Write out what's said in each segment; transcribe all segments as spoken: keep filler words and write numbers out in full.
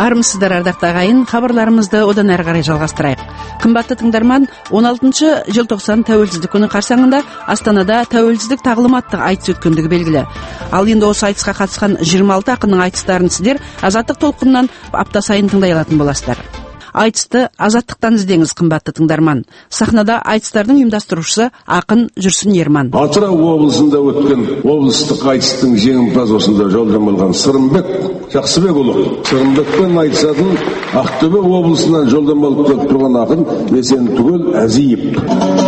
Армысыздар, ардақты ағайын, хабарларымызды одан әрі қарай жалғастырайық. Қымбатты тыңдарман, он алтыншы желтоқсан тәуелсіздік күні қарсаңында Астанада тәуелсіздік тағылым атты айтыс өткендігі белгілі. Ал енді осы айтысқа қатысқан жиырма алты ақынның айтыстарын сіздер Азаттық толқынынан апта сайын тыңдай алатын боласыздар. Айтысты Азаттықтан іздеңіз, қымбатты тыңдарман. Сахнада айтыстардың ұйымдастырушысы ақын Жүрсін Ерман. Атырау облысында өткен облыстық айтыстың жеңімпаз осында жолдама алған Сырымбек Жақсыбекұлы. Сырымбекпен айтысатын Ақтөбе облысынан жолдама алып келіп тұрған ақын Есентүгел Әзиев.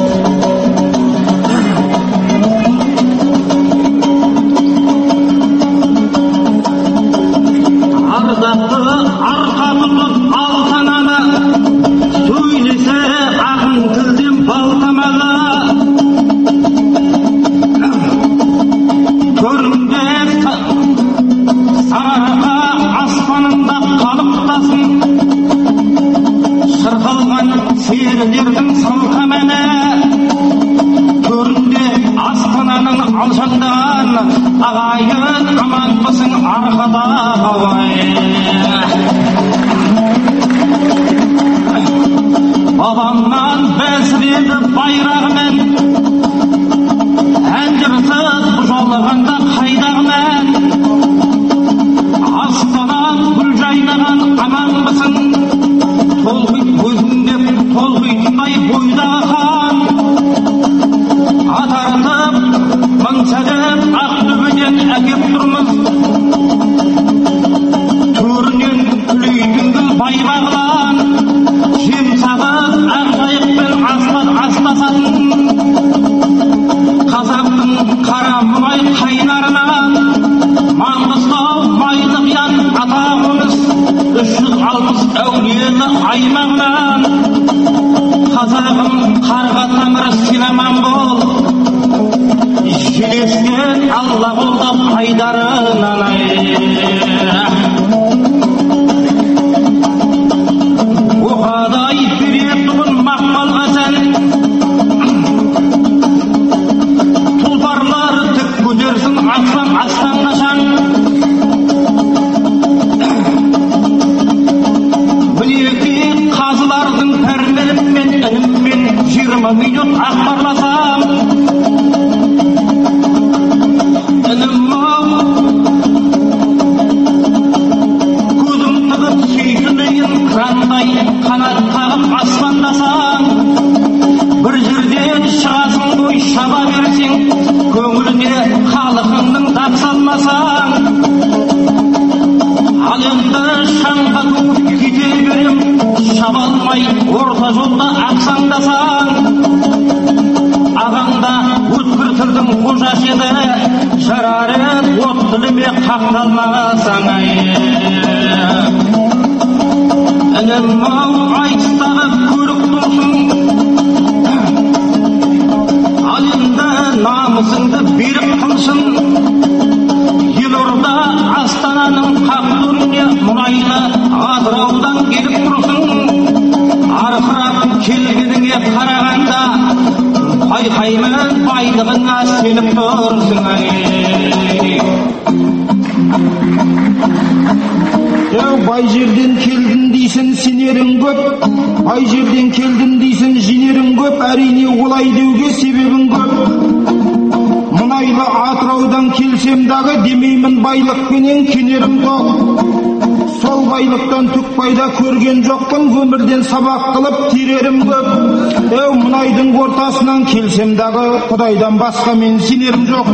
Бай жерден келдім дейсін, сенерің көп. Бай жерден келдім дейсін, жинерің көп. Әрине олай деуге себебің көп. Мұнайлы Атыраудан келсем дағы, демеймін байлықпенен кенерім тоқ. Сол байлықтан түк пайда көрген жоқпын, өмірден сабақ қылып терерім көп. Еу, мұнайдың ортасынан келсем дағы, Құдайдан басқа мен сенерім жоқ.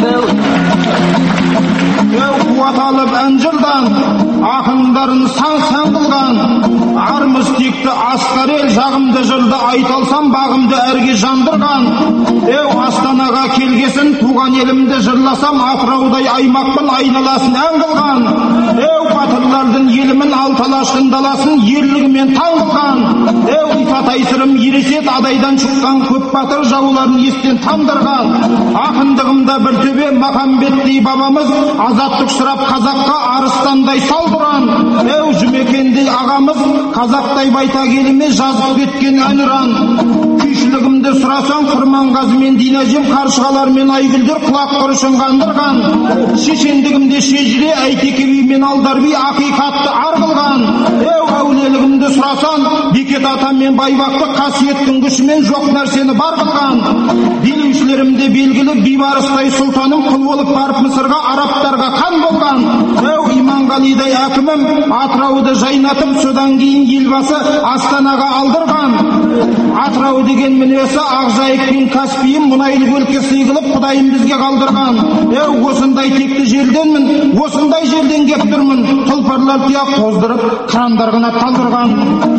Еу, қуат алып әнжырдан, ақындарын сан-сан қылған, армыз текті асқар ел, жағымды жырды айталсам, бағымды әрге жандырған. Еу, Астанаға келгесін, туған елімді жырласам, Атыраудай аймақпын, айналасын ән қылған. Еу, батырлардың елімін, алталаштың даласын, ерлігімен таң қылған. Еу, Исатай сырым ересет, адайдан шыққан көп батыр, жауларын естен тандырған. Ақындығымда бір төбе, Махамбеттей бабамыз, азаттық сұрап қазаққа арыстандай сал болдыран. Әу Жұмекендей ағамыз қазақтай байта келіме жазып кеткен әнұран. Күйшілігімді сұрасаң Құрманғазы мен Динажем, Қаршығалар мен Айгүлдер құлақ құрышын қандырған. Шешендігімде Шежіре, Әйтеке би мен Алдарби ақиқатты арғылған. Әу әулиелігімді сұрасаң Бекет ата мен Байбақты қасиеттің күшімен жоқ нәрсені бар қылған. Билеушілерімде белгілі Бейбарыстай сұлтаным құл болып барып Мысырға, арабтарға қан болған. Әу Иманғалидай әкімім Атырауды жайнатып, содан кейін елбасы Астанаға алдырған. Атырау деген мінесі Ақжайық пен Каспийім мұнайлы өлке сыйғылып Құдайым бізге қалдырған. Әу осындай текті жерденмін, осындай жерден кеп тұрмын. Тұлпарлар тұяқ тоздырып, қырандарғына талдырған.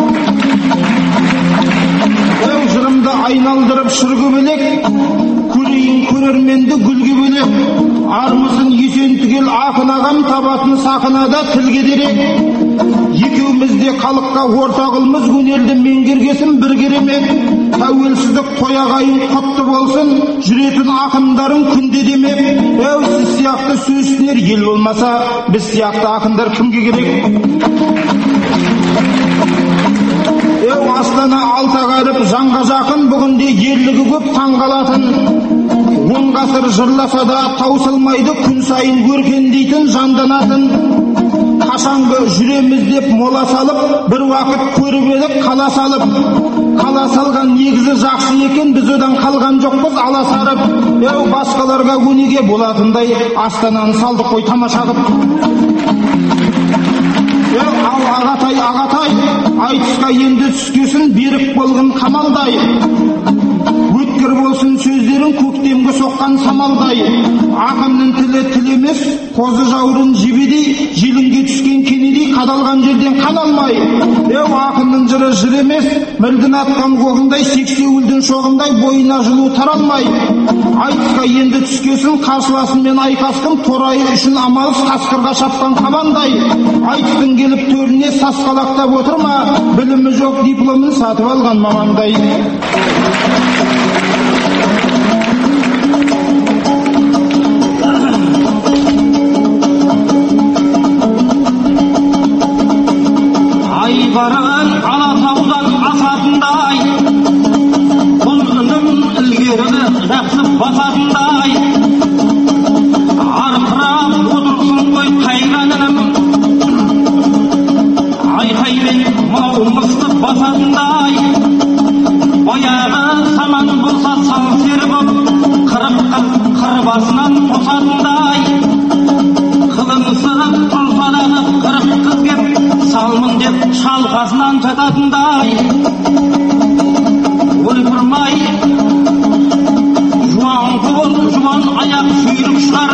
Әу жырымды айналдырып шырғы бөлек, көрейін көрерменді гүлге бөлек. Армысын есен түгел ақын ағам, табатын сақынада тілге дерек. Екеумізде халыққа ортағылмыз, өнерді меңгергесін бір керемет. Тәуелсіздік тояғайын құтты болсын, жүретін ақындарың күнде демеп. Әу сіз сияқты сөзсінер ел болмаса, біз сияқты ақындар кімге керек? Әу Астана алтағарып жанға жақын, бүгінде ерлігі көп таңғалатын. Он ғасыр жырласа да таусылмайды, күн сайын өркендейтін жанданатын. Қашанғы жүреміз деп мола салып, бір уақыт көріп едік қала салып. Қала салған негізі жақсы екен, біз одан қалған жоқпыз ала сарып. Әу басқаларға өнеге болатындай Астананы салдық қой тамаша қып. Әу ал ағатай ағатай, айтысқа енді түскесін берік болғын қамалдай. Өткір болсын сөздерін көктемгі соққан самалдай. Ақынның тілі тіл емес, қозы жаурын жебедей, желінге түскен кенедей қадалған жерден қан алмай. Әу ақынның жыры жыр емес, мілдің атқан қоғындай, сексеуілдің шоғындай бойына жылу таралмай. Айтысқа енді түскесін қарсыласымен айқастым, торайы үшін амалсыз қасқырға шапқан қабандай. Айтыстың келіп төріне сасқалақтап отырма, білімі жоқ дипломын сатып алған мамандай. Айбаран Алатаудан асатындай, бұл үнім ілгері жақсы басатындай. Арқырап отырсын ғой қайран інім, айқаймен мынау мысты басатындай. Баяғы саман болса сал сері боп, қырық қыз қыр басынан қосатындай. Қылымсырып тұрса дағы қырық қыз кеп, салмын деп шалқасынан жататындай. Ойпырмай жуан қол, жуан аяқ сүйрік шығар,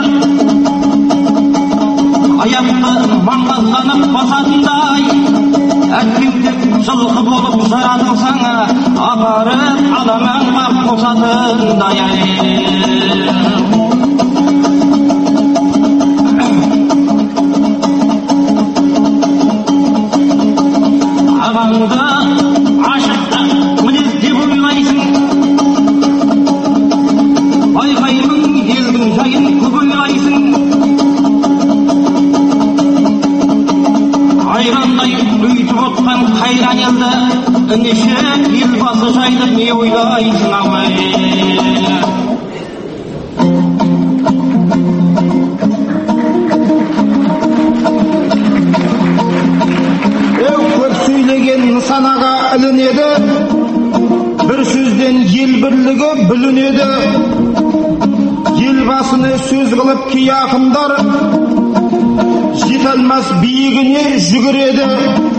аяқты маңғазғанып басатындай. Әттең жылқы болып жаратылсаң, апарып аламанға қосатындай. Ағаңды ашықта мінез деп ойлайсың, байқаймын елдің жайын көп ойлайсың. Айрандай өйтіп отқан қайран елді, неше елбасы жайлы не ойлайсың абай? Нысанаға ілінеді, бір сөзден ел бірлігі бүлінеді. Елбасыны сөз қылып кей ақындар, жете алмас биігіне жүгіреді.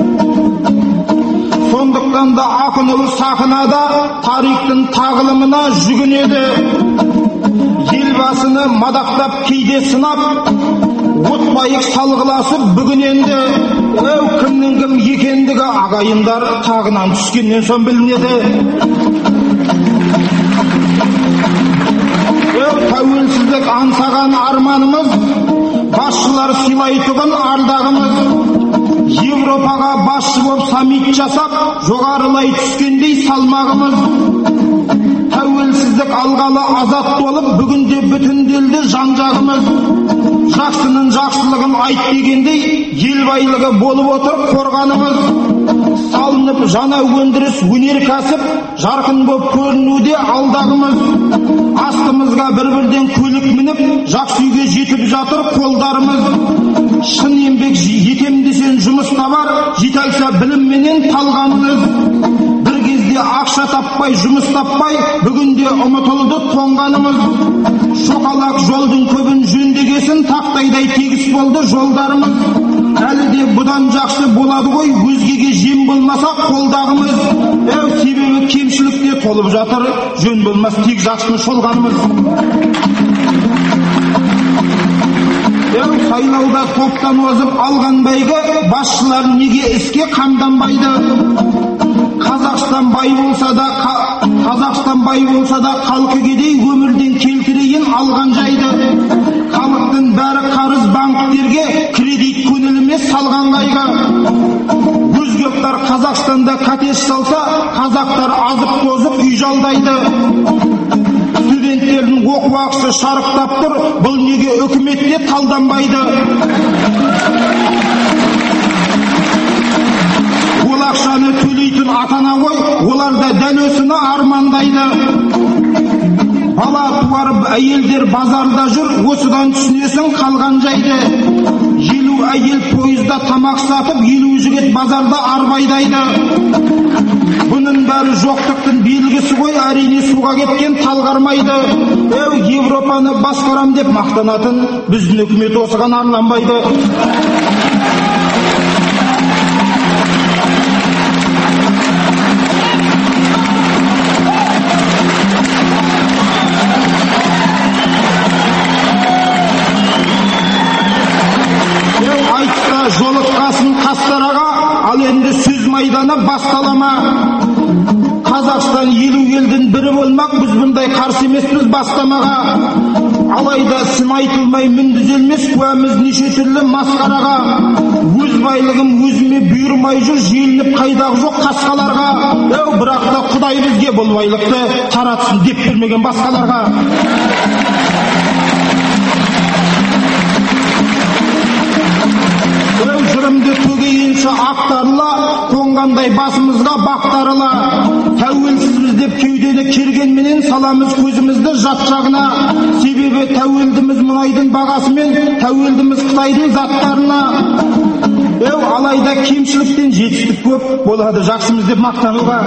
Сондықтан да ақын ұлы сахнада тарихтың тағылымына жүгінеді. Елбасыны мадақтап кейде сынап, отбайық салғыласып бүгін енді. Әу кімнің кім екендігі ағайындар тағынан түскеннен соң білінеді. Әу тәуелсіздік аңсаған арманымыз, басшылар сыйлайтұғын ардағымыз. Европаға басшы болып саммит жасап, жоғарылай түскендей салмағымыз. Тәуелсіздік алғалы азат болып, бүгінде бүтінделді жан-жағымыз. Жақсының жақсылығын айт дегендей, ел байлығы болып отыр қорғанымыз. Салынып жаңа өндіріс, өнеркәсіп, жарқын болып көрінуде алдағымыз. Астымызға бір-бірден көлік мініп, жақсы үйге жетіп жатыр қолдарымыз. Шын еңбек етем десең жұмыс табар, жеталса білімменен талғанымыз. Бір кезде ақша таппай, жұмыс таппай, бүгінде ұмытылды тоңғанымыз. Шоқалақ жолдың көбін жөндегесін, тақтайдай тегіс болды жолдарымыз. Әлі де бұдан жақсы болады ғой, өзгеге жем болмаса қолдағымыз. Әу себебі кемшілікте толып жатыр, жөн болмас тек жақсыны шолғанымыз. Әу сайлауда топтан озып алған бәйгі, басшылар неге іске қамданбайды? Қазақстан бай болса да, Қазақстан бай болса да халқы кедей, өмірден келтірейін алған жайды. Халықтың бәрі қарыз банктерге, кредит көңіліме салған қайғы. Өзгектар Қазақстанда катеш салса, қазақтар азып тозып үй жалдайды. Студенттердің оқу ақысы шарықтап тұр, бұл неге үкіметте талданбайды? Ол ақшаны төлейтін ата-ана ғой, олар да дәл осыны армандайды. Бала туарып әйелдер базарда жүр, осыдан түсінесің қалған жайды. Елу әйел пойызда тамақ сатып, елу жігіт базарда арбайдайды. Бұның бәрі жоқтықтың белгісі ғой, әрине суға кеткен талғармайды. Әу Европаны басқарам деп мақтанатын, біздің үкімет осыған арланбайды. Жолыққасын қастараға, ал енді сөз майданы басталама. Қазақстан елу елдің бірі болмақ, біз бұндай қарсы емеспіз бастамаға. Алайда сын айтылмай мін дүзелмес, куәміз неше түрлі масқараға. Өз байлығым өзіме бұйырмай жүр, желініп қайдағы жоқ қасқаларға. Әу бірақ та Құдай бізге бұл байлықты таратсын деп бермеген басқаларға. Жырымды төгейінші ақтарыла, қонғандай басымызға бақтарыла. Тәуелсізбіз деп кеудені кергенменен саламыз көзімізді жат жағына. Себебі тәуелдіміз мұнайдың бағасымен, тәуелдіміз Қытайдың заттарына. Әу алайда кемшіліктен жетістік көп, болады жақсымыз деп мақтануға.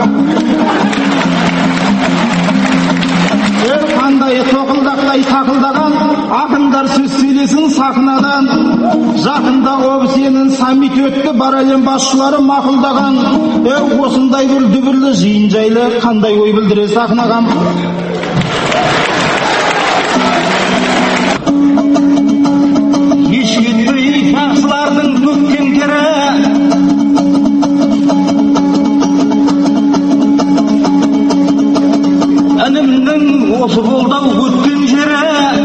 Қандай тоқылдақтай тақылдаған, ақындар сөз сөйлесін сахнадан. Жақында обсенің саммит өтті, бар әлем басшылары мақұлдаған. Әу осындай бір дүбірлі жиын жайлы қандай ой білдіре сахнаған. Еш кетпей жақсылардың төккен тері, інімнің осы қолдау өткен жері.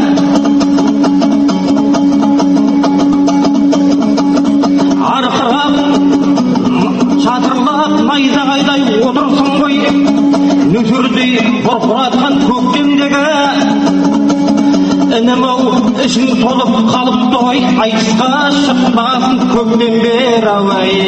Арқырап, шатырлап, найзағайдай отырсың ғой, нөсердей бұрқыратқан көктемдегі. Інім-ау, ішің толып қалыпты ғой, айтысқа шықпасын көктем бер ауай.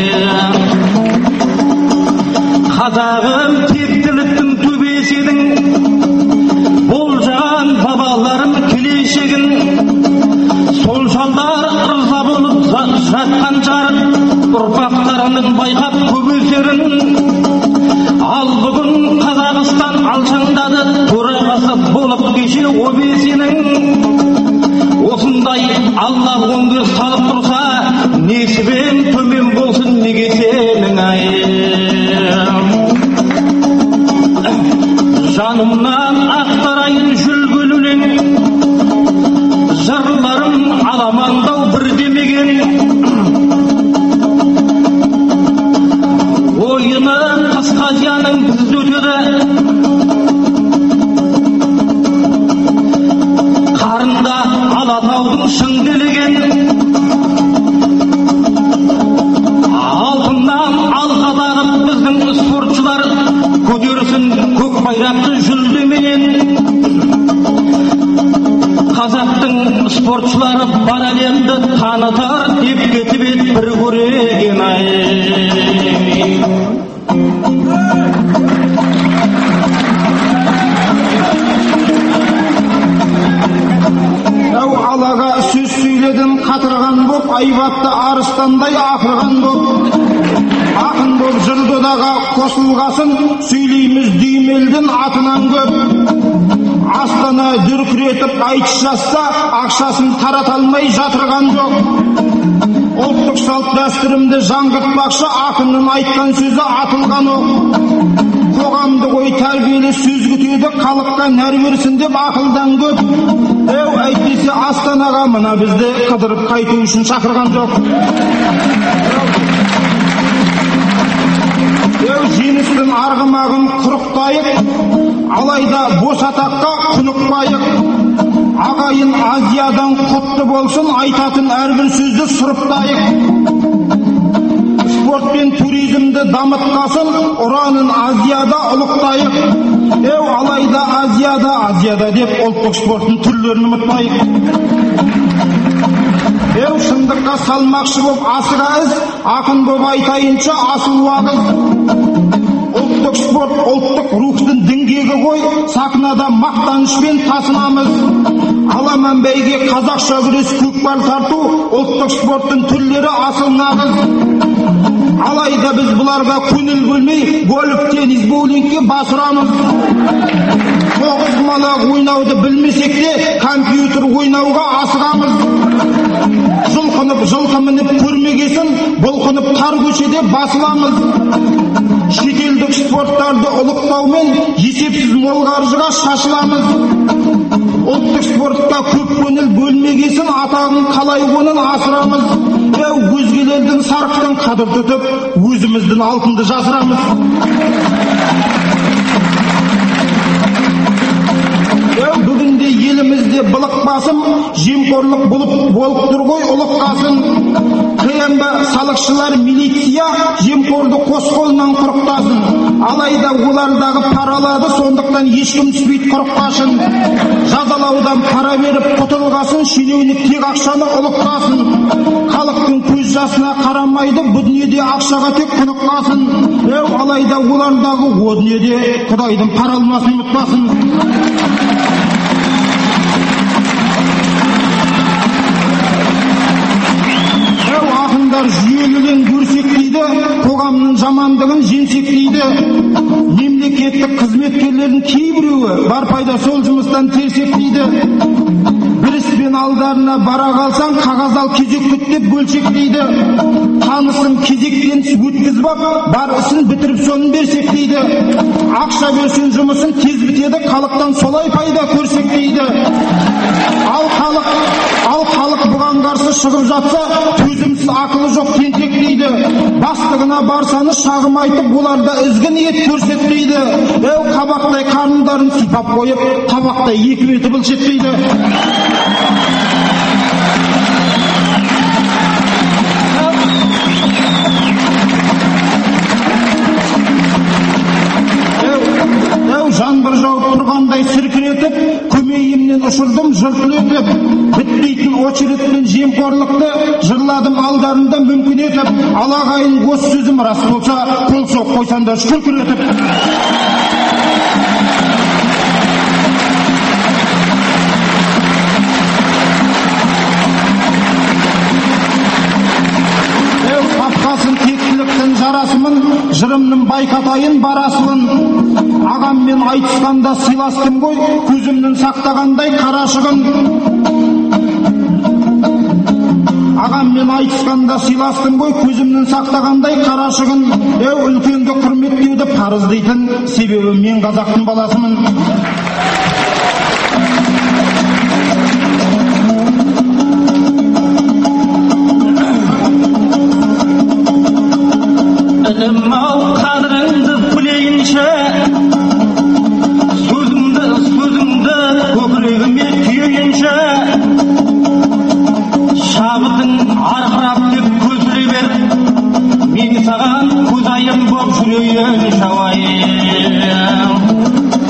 Қазағым тектіліктің төбесі едің, болжаған бабаларым келешегін. Сол жалдар ырза болып жатқан жарық, ұрпақтарының байқап көп өсерін. Ал бүгін Қазақстан алшаңдады, төрағасы болып кеше обесенің. Осындай Алла оңды салып тұрса, несібен төмен болсын неге сенің айым. Жанымнан ақтарайын жүлгілінен, жырларым аламандау бір демеген. Ойыны қысқа зияның біз өтеді, қарында Алатаудың шың делеген. байрақты жүлдемен қазақтың спортшылары бар әлемді танытар деп кетіп еді бір көреген ай. Әу алаға сөз сөйледім қатырған боп, айбатты арыстандай ақырған боп, ақын боп жыр додаға қосылғасын, сөйлейміз дүймелдің атынан көп. Астана дүркіретіп айтыс жаста, ақшасын тарата алмай жатырған жоқ. Ұлттық салт дәстүрімді жаңғыртпақшы, ақынның айтқан сөзі атылған оқ. Қоғамды ой тәрбиелі сөз күтеді, халыққа нәр берсін деп ақылдан көп. Еу, әйтпесе Астанаға мына бізді қыдырып қайту үшін шақырған жоқ. Еу, жеңістің арғымағын құрықтайық, алайда бос атаққа құнықпайық. Ағайын Азиядан құтты болсын, айтатын әрбір сөзді сұрыптайық. Спорт пен туризмді дамытқасын, ұранын Азияда ұлықтайық. Еу, алайда Азияда, Азияда деп ұлттық спорттың түрлерін ұмытпайық. Еу, шындыққа салмақшы боп асыға із, ақын боп айтайынша асыл уағыз. Ұлттық спорт, ұлттық рухтың діңгегі ғой, сахнада мақтанышпен тасынамыз. Аламан бәйге қазақша күрес көкпар тарту, ұлттық спорттың түрлері асыл нағыз. Алайда біз бұларға көңіл бөлмей, гольф, теннис, боулингке басырамыз. Тоғызқұмалақ ойнауды білмесек те, компьютер ойнауға асығамыз. Жұлқынып, жылқы мініп көрмегесін, бұлқынып тар көшеде басыламыз. Шетелдік спорттарды ұлықтаумен есепсіз мол қаржыға шашыламыз. Ұлттық спортқа көп көңіл бөлмегесін, атағын қалай онын асырамыз. Еу, өзгелердің сарқытын қадір тұтып, өзіміздің алтынды жасырамыз. Бүгінде елімізде былық басым, жемқорлық болып болып тұр ғой ұлық қасын. КМБ салықшылар милиция жемқорды қос қолынан құрықтасын. Алайда олардағы паралады, сондықтан ешкім түспейді құрыққашын. Жазалаудан пара беріп құтылғасын, шенеунік тек ақшаны ұлықтасын. Халықтың көз жасына қарамайды, бұл дүниеде ақшаға тек құныққасын. Еу, алайда олардағы о дүниеде Құдайдың паралмасын ұмытпасын. Жүйелілен көрсек дейді, қоғамның жамандығын жеңсек дейді. Мемлекеттік қызметкерлердің кейбіреуі бар пайда сол жұмыстан терсек дейді. Бір іспен алдарына бара қалсаң, қағаз ал кезек күт деп бөлшек дейді. Танысын кезектен өткізіп ап, бар ісін бітіріп соның берсек дейді. Ақша берсең жұмысын тез бітеді, халықтан солай пайда көрсек дейді. Ал халық, ал халық бұған қарсы шығып жатса, төзімсіз ақылы жоқ тентек дейді. Бастығына барсаны шағым айтып, оларда ізгі ниет көрсетпейді. Еу, қабақтай қарындарын сипап қойып, табақтай екі беті бұлшетпейді. Жаңбыр жауып тұрғандай сіркіретіп, көмейімнен ұшырдым жыртылетіп. Бітпейтін очеретпен жемқорлықты жырладым алдарында мүмкін етіп. Алағайын осы сөзім рас болса, қол соқ қойсаңдар шүкір етіп. Тапқасын тектіліктің жарасымын, жырымның байқатайын барасылын. Ағаммен айтысқанда сыйластым ғой, көзімнің сақтағандай қарашығын. Ағаммен айтысқанда сыйластым ғой, көзімнің сақтағандай қарашығын. Еу, үлкенді құрметтеуді парыз дейтін, себебі мен қазақтың баласымын. Ілім-ау қадіріңді білейінші, сөзіңді, сөзіңді көкірегіме түйейінші. Шабытың арқырап деп көзіре беріп, мен саған көзайым боп жүрейін шауайым.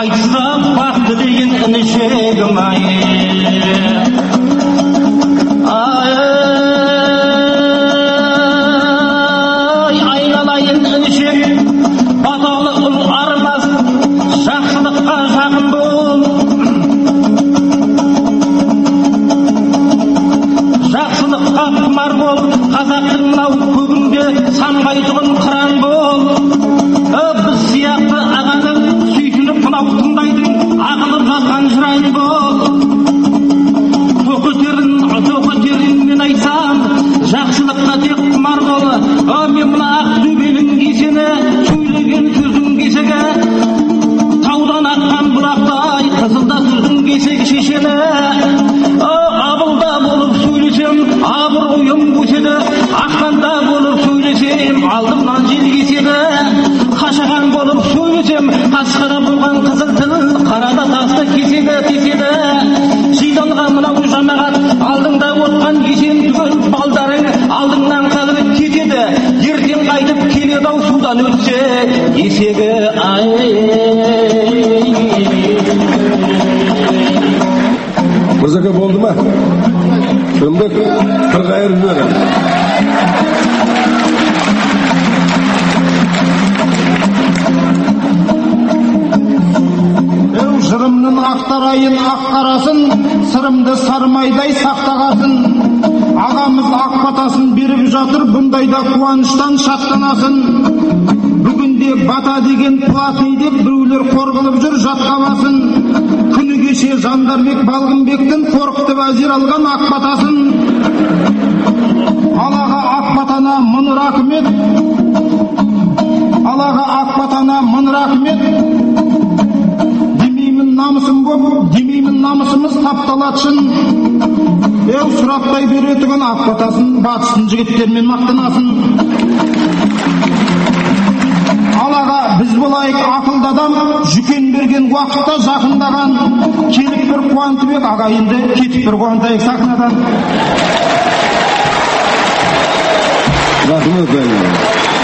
айтсам бақты деген інішегім ай. Ай, айналайын інішек, баталы ұл арбас, жақсылыққа жақын бол. Жақсылыққа құмар бол, қазақтың мынау көгінде санбайтұғын қыран бол. Біз сияқты ағаның сүйсініп мынау тыңдайтын ағылып жатқан жырайын бол. Тоқытерін, тоқытерінмен айтсам, жақсылыққа тек құмар бол. Мен мына ақ төбенің кесені, сөйлеген сөздің кесегі, таудан аққан бұлақтай, қызылда сөздің кесегі шешені. Абылда болып сөйлесем, абыр ойым көседі, аққанда болып сөйлесем, алдымнан жел кеседі. Қашаған болып сөйлесем, қасқара болған қызыл тіл, қарада тасты кеседі, кеседі. Жиналған мынау жамағат, алдыңда отқан кесен түгел, балдарың алдыңнан қалып кетеді. Ертең қайтып келеді ау судан өтсе, есегі ай. Мырзака болды ма? Сырымбек, бір қайыр жіберем. Жырымның ақтарайын ақ қарасын, сырымды сармайдай сақтағасын. Ағамыз ақ батасын беріп жатыр, бұндайда қуаныштан шаттанасын. Бүгінде бата деген платный деп біреулер қорғылып жүр жатқа басын. Күні кеше Жандарбек Балғынбектің қорқытып әзер алған ақ батасын. Алаға ақ батана мың рахмет, Алаға ақ батана мың рахмет. Намысым боп, демеймін намысымыз тапталатшын. Еу сұраптай беретігін ақ батасын, батыстың жігіттермен мақтанасын. Алаға біз болайық ақылды адам, жүкен берген уақытта жақындаған. Келіп бір қуантып ек ағайынды, кетіп бір қуантайық сахнадан. Рахмет бәлем.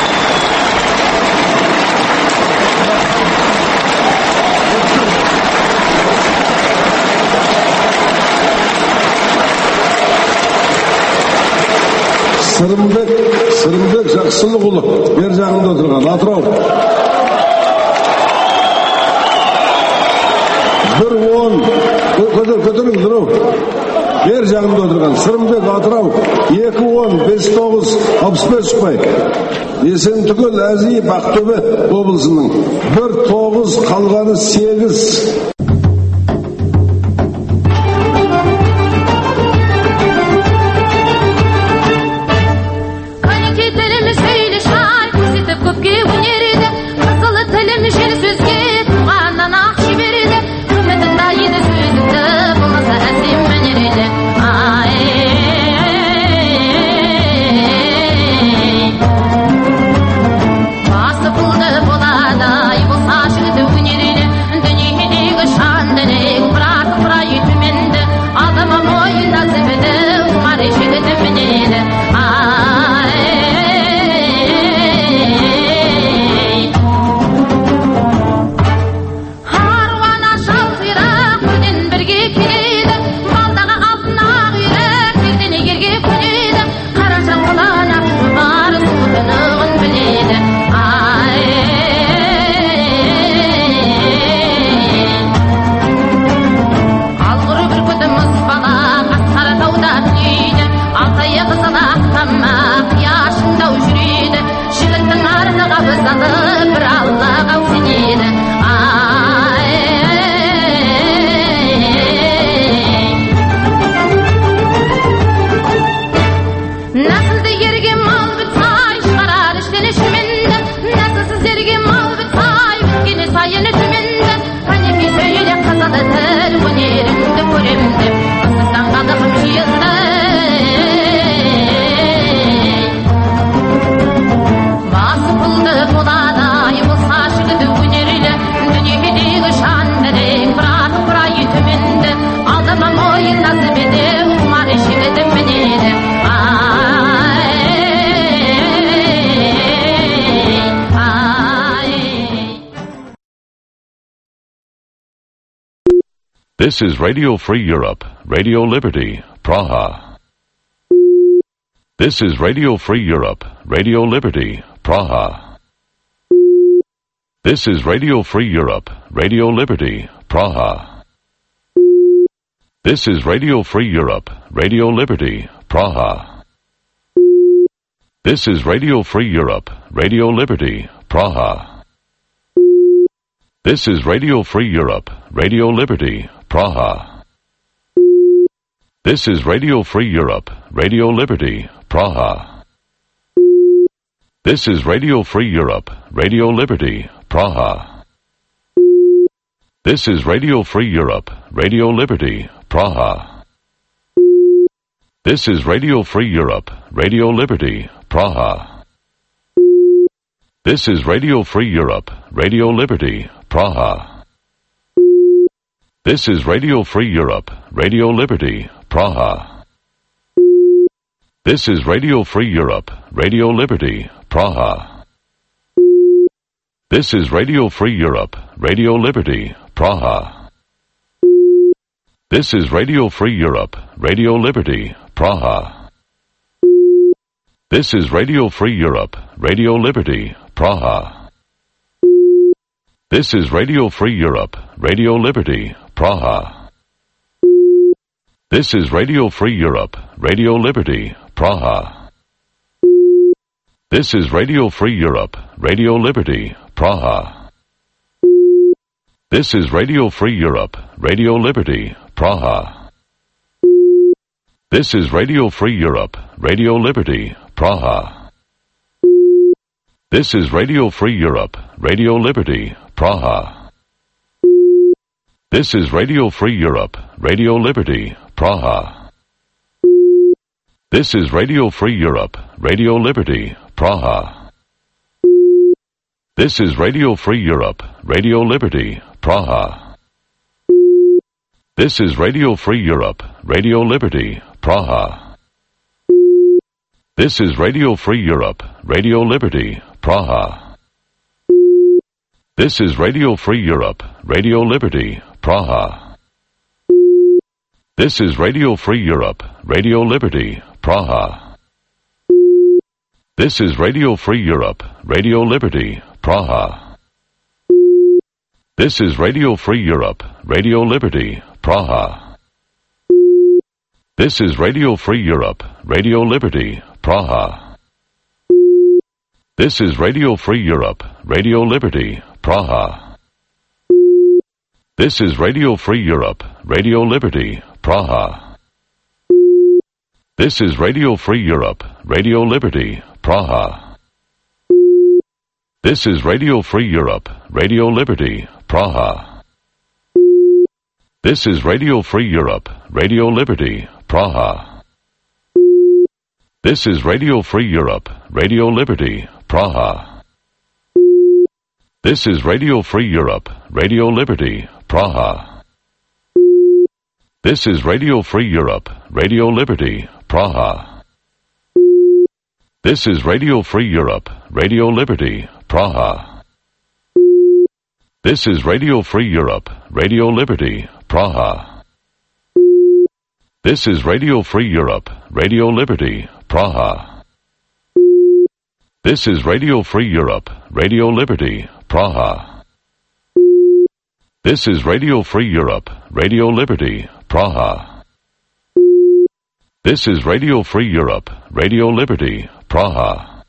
Сырымбек, Сырымбек Жақсылықұлы, бер жағында отырған, Атырау. Бір он, көтер, көтеріңіз, бер жағында отырған, Сырымбек Атырау, екі он, бес тоғыз, алпыс бес ұпай. Есен түгел Әзиев Ақтөбе облысының, бір тоғыз, қалғаны сегіз. Басы пулды болады, ай болса жігіті өнерелі, дүниедегі This is Radio Free Europe, Radio Liberty, Praha. This is Radio Free Europe, Radio Liberty, Praha. This is Radio Free Europe, Radio Liberty, Praha. This is Radio Free Europe, Radio Liberty, Praha. This is Radio Free Europe, Radio Liberty, Praha. This is Radio Free Europe, Radio Liberty, Praha. This is Radio Free Europe, Radio Liberty, Praha. This is Radio Free Europe, Radio Liberty, Praha. This is Radio Free Europe, Radio Liberty, Praha. This is Radio Free Europe, Radio Liberty, Praha. This is Radio Free Europe, Radio Liberty, Praha. This is Radio Free Europe, Radio Liberty, Praha. This is Radio Free Europe, Radio Liberty, Praha. This is Radio Free Europe, Radio Liberty, Praha. This is Radio Free Europe, Radio Liberty, Praha. This is Radio Free Europe, Radio Liberty, Praha. This is Radio Free Europe, Radio Liberty, Praha. This is Radio Free Europe, Radio Liberty, Praha. This is Radio Free Europe, Radio Liberty, Praha. This is Radio Free Europe, Radio Liberty, Praha. This is Radio Free Europe, Radio Liberty, Praha. This is Radio Free Europe, Radio Liberty, Praha. This is Radio Free Europe, Radio Liberty, Praha. This is Radio Free Europe, Radio Liberty, Praha. This is Radio Free Europe, Radio Liberty, Praha. This is Radio Free Europe, Radio Liberty, Praha. This is Radio Free Europe, Radio Liberty, Praha. This is Radio Free Europe, Radio Liberty, Praha. This is Radio Free Europe, Radio Liberty, Praha. This is Radio Free Europe, Radio Liberty, Praha. This is Radio Free Europe, Radio Liberty, Praha. This is Radio Free Europe, Radio Liberty, Praha. This is Radio Free Europe, Radio Liberty, Praha. This is Radio Free Europe, Radio Liberty, Praha. This is Radio Free Europe, Radio Liberty, Praha. This is Radio Free Europe, Radio Liberty, Praha. This is Radio Free Europe, Radio Liberty, Praha. This is Radio Free Europe, Radio Liberty, Praha. This is Radio Free Europe, Radio Liberty, Praha. This is Radio Free Europe, Radio Liberty, Praha. This is Radio Free Europe, Radio Liberty, Praha. This is Radio Free Europe, Radio Liberty, Praha. This is Radio Free Europe, Radio Liberty, Praha. This is Radio Free Europe, Radio Liberty, Praha. This is Radio Free Europe, Radio Liberty, Praha. This is Radio Free Europe, Radio Liberty, Praha.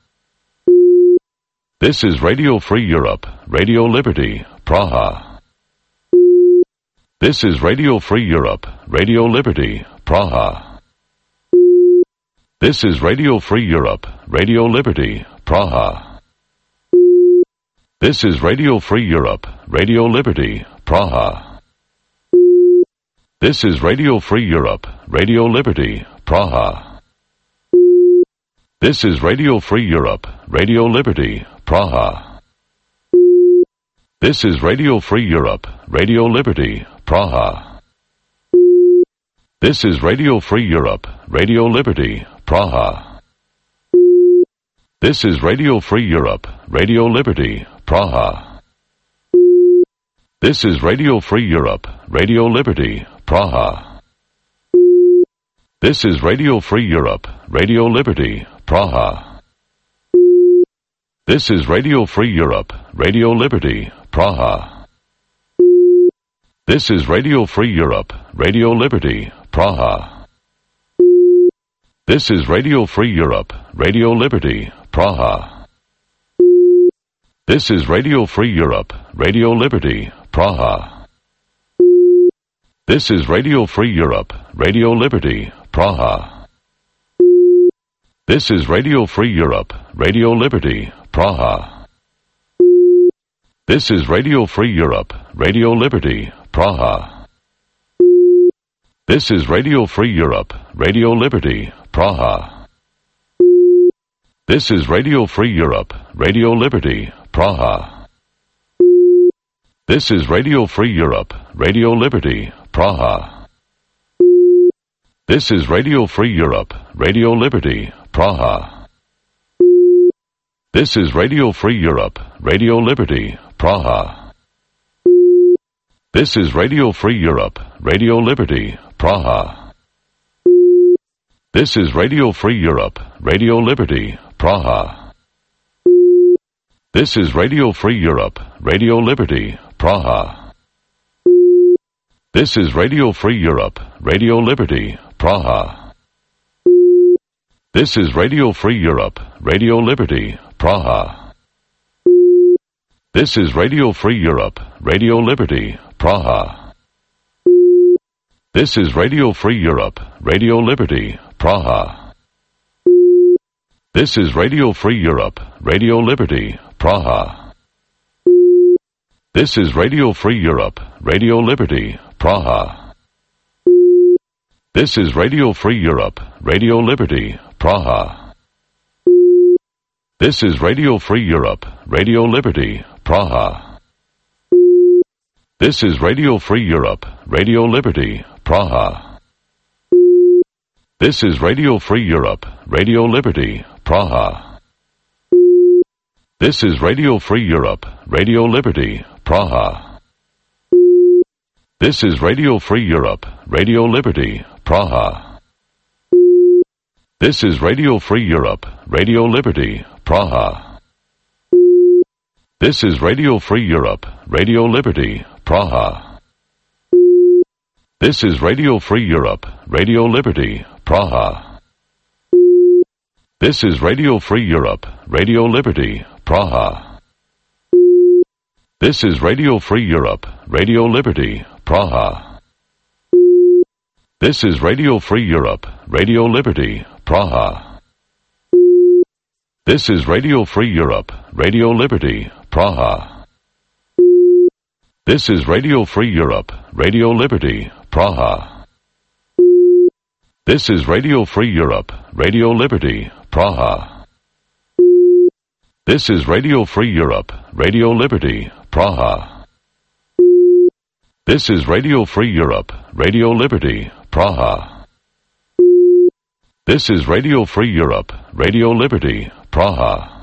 This is Radio Free Europe, Radio Liberty, Praha. This is Radio Free Europe, Radio Liberty, Praha. This is Radio Free Europe, Radio Liberty, Praha. This is Radio Free Europe, Radio Liberty, Praha. This is Radio Free Europe, Radio Liberty, Praha. This is Radio Free Europe, Radio Liberty, Praha. This is Radio Free Europe, Radio Liberty, Praha. This is Radio Free Europe, Radio Liberty, Praha. This is Radio Free Europe, Radio Liberty, Praha. This is Radio Free Europe, Radio Liberty, Praha. This is Radio Free Europe, Radio Liberty, Praha. This is Radio Free Europe, Radio Liberty, Praha. This is Radio Free Europe, Radio Liberty, Praha. This is Radio Free Europe, Radio Liberty, Praha. This is Radio Free Europe, Radio Liberty, Praha. This is Radio Free Europe, Radio Liberty, Praha. This is Radio Free Europe, Radio Liberty, Praha. This is Radio Free Europe, Radio Liberty, Praha. This is Radio Free Europe, Radio Liberty, Praha. This is Radio Free Europe, Radio Liberty, Praha. This is Radio Free Europe, Radio Liberty, Praha. This is Radio Free Europe, Radio Liberty, Praha. This is Radio Free Europe, Radio Liberty, Praha. This is Radio Free Europe, Radio Liberty, Praha. This is Radio Free Europe, Radio Liberty, Praha. This is Radio Free Europe, Radio Liberty, Praha. This is Radio Free Europe, Radio Liberty, Praha. This is Radio Free Europe, Radio Liberty, Praha. This is Radio Free Europe, Radio Liberty, Praha. This is Radio Free Europe, Radio Liberty, Praha. This is Radio Free Europe, Radio Liberty, Praha. This is Radio Free Europe, Radio Liberty, Praha. This is Radio Free Europe, Radio Liberty, Praha. This is Radio Free Europe, Radio Liberty, Praha. This is Radio Free Europe, Radio Liberty, Praha. This is Radio Free Europe, Radio Liberty, Praha. This is Radio Free Europe, Radio Liberty, Praha. This is Radio Free Europe, Radio Liberty, Praha. This is Radio Free Europe, Radio Liberty, Praha. This is Radio Free Europe, Radio Liberty, Praha. This is Radio Free Europe, Radio Liberty, Praha. This is Radio Free Europe, Radio Liberty, Praha. This is Radio Free Europe, Radio Liberty, Praha. This is Radio Free Europe, Radio Liberty, Praha. This is Radio Free Europe, Radio Liberty, Praha. This is Radio Free Europe, Radio Liberty, Praha. This is Radio Free Europe, Radio Liberty, Praha. This is Radio Free Europe, Radio Liberty, Praha. This is Radio Free Europe, Radio Liberty, Praha. This is Radio Free Europe, Radio Liberty, Praha.